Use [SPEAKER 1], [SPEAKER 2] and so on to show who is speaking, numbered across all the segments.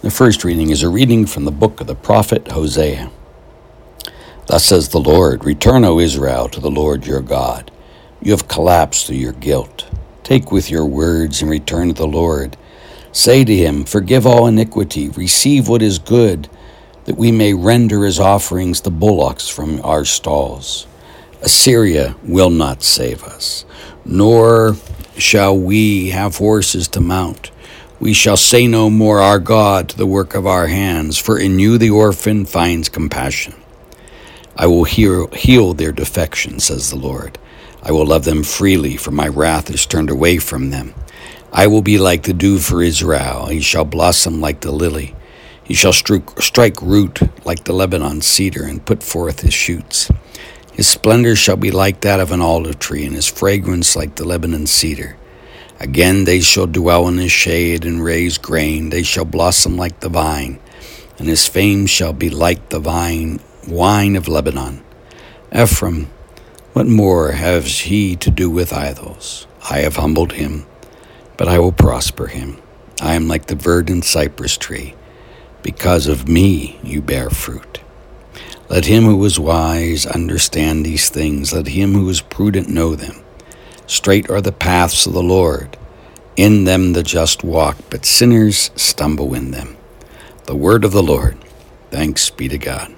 [SPEAKER 1] The first reading is a reading from the book of the prophet Hosea. Thus says the Lord, Return, O Israel, to the Lord your God. You have collapsed through your guilt. Take with your words and return to the Lord. Say to him, Forgive all iniquity, receive what is good, that we may render as offerings the bullocks from our stalls. Assyria will not save us, nor shall we have horses to mount. We shall say no more, Our God, to the work of our hands, for in you the orphan finds compassion. I will heal their defection, says the Lord. I will love them freely, for my wrath is turned away from them. I will be like the dew for Israel. He shall blossom like the lily. He shall strike root like the Lebanon cedar and put forth his shoots. His splendor shall be like that of an olive tree, and his fragrance like the Lebanon cedar. Again they shall dwell in his shade and raise grain. They shall blossom like the vine, and his fame shall be like the wine of Lebanon. Ephraim, what more has he to do with idols? I have humbled him, but I will prosper him. I am like the verdant cypress tree. Because of me you bear fruit. Let him who is wise understand these things. Let him who is prudent know them. Straight are the paths of the Lord. In them the just walk, but sinners stumble in them. The word of the Lord. Thanks be to God.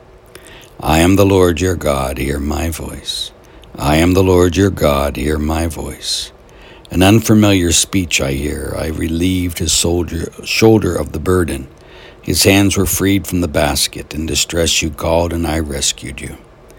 [SPEAKER 1] I am the Lord your God, hear my voice. I am the Lord your God, hear my voice. An unfamiliar speech I hear. I relieved his shoulder of the burden. His hands were freed from the basket. In distress you called, and I rescued you.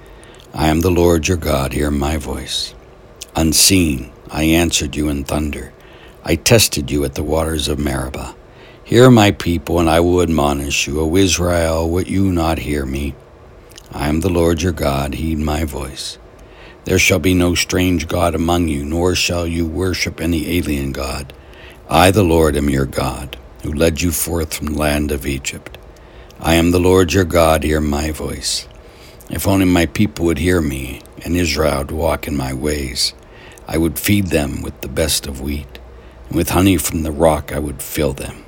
[SPEAKER 1] I am the Lord your God, hear my voice. Unseen, I answered you in thunder. I tested you at the waters of Meribah. Hear my people, and I will admonish you. O Israel, would you not hear me? I am the Lord your God, heed my voice. There shall be no strange God among you, nor shall you worship any alien God. I, the Lord, am your God, who led you forth from the land of Egypt. I am the Lord your God, hear my voice. If only my people would hear me, and Israel would walk in my ways, I would feed them with the best of wheat, and with honey from the rock I would fill them.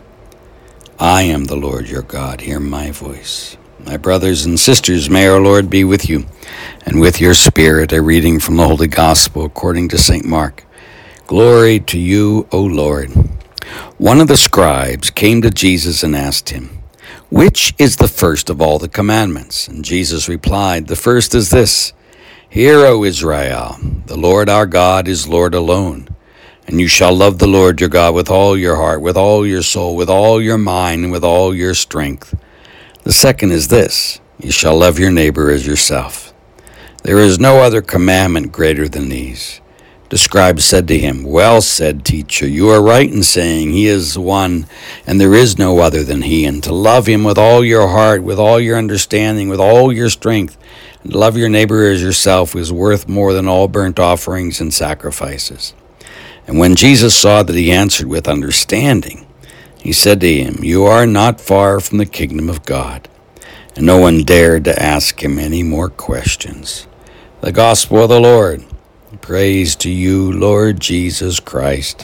[SPEAKER 1] I am the Lord your God, hear my voice. My brothers and sisters, may our Lord be with you, and with your spirit. A reading from the Holy Gospel according to St. Mark. Glory to you, O Lord. One of the scribes came to Jesus and asked him, Which is the first of all the commandments? And Jesus replied, The first is this, Hear, O Israel, the Lord our God is Lord alone. And you shall love the Lord your God with all your heart, with all your soul, with all your mind, and with all your strength. The second is this, You shall love your neighbor as yourself. There is no other commandment greater than these. The scribe said to him, Well said, teacher, you are right in saying he is one, and there is no other than he, and to love him with all your heart, with all your understanding, with all your strength, and to love your neighbor as yourself is worth more than all burnt offerings and sacrifices. And when Jesus saw that he answered with understanding, he said to him, You are not far from the kingdom of God. And no one dared to ask him any more questions. The Gospel of the Lord. Praise to you, Lord Jesus Christ.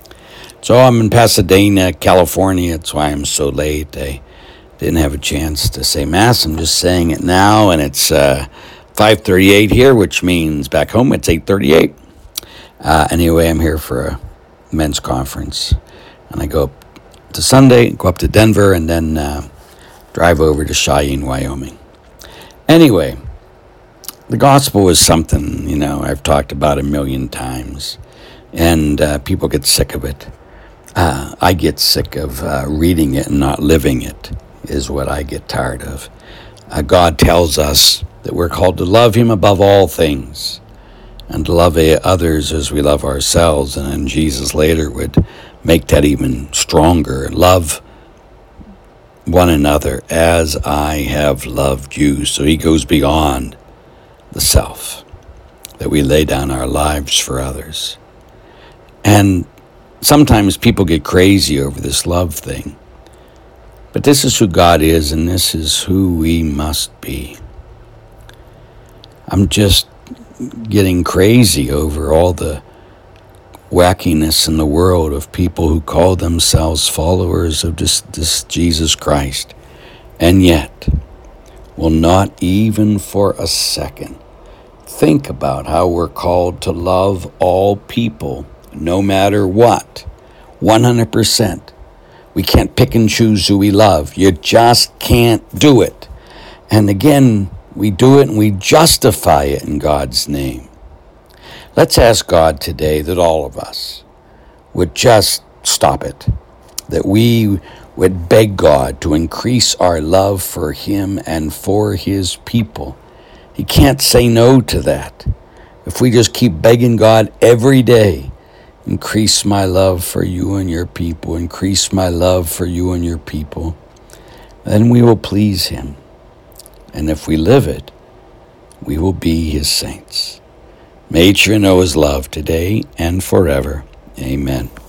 [SPEAKER 1] So I'm in Pasadena, California. That's why I'm so late. I didn't have a chance to say Mass. I'm just saying it now, and it's 5:38 here, which means back home it's 8:38. Anyway, I'm here for a men's conference, and I go up to Sunday, go up to Denver, and then drive over to Cheyenne, Wyoming. Anyway, the gospel is something, I've talked about a million times, and people get sick of it. I get sick of reading it and not living it, is what I get tired of. God tells us that we're called to love him above all things, and to love others as we love ourselves, and then Jesus later would make that even stronger. Love one another as I have loved you. So he goes beyond the self, that we lay down our lives for others. And sometimes people get crazy over this love thing. But this is who God is, and this is who we must be. I'm just getting crazy over all the wackiness in the world of people who call themselves followers of this Jesus Christ, and yet will not even for a second think about how we're called to love all people, no matter what, 100%. We can't pick and choose who we love. You just can't do it. And again, we do it and we justify it in God's name. Let's ask God today that all of us would just stop it, that we would beg God to increase our love for Him and for His people. He can't say no to that. If we just keep begging God every day, increase my love for you and your people, increase my love for you and your people, then we will please Him. And if we live it, we will be His saints. May each of you know His love today and forever. Amen.